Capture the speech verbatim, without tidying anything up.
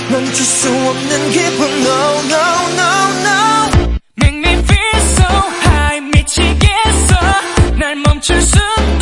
멈출 수 없는 기분 No no no no Make me feel so high 미치겠어 날 멈출 수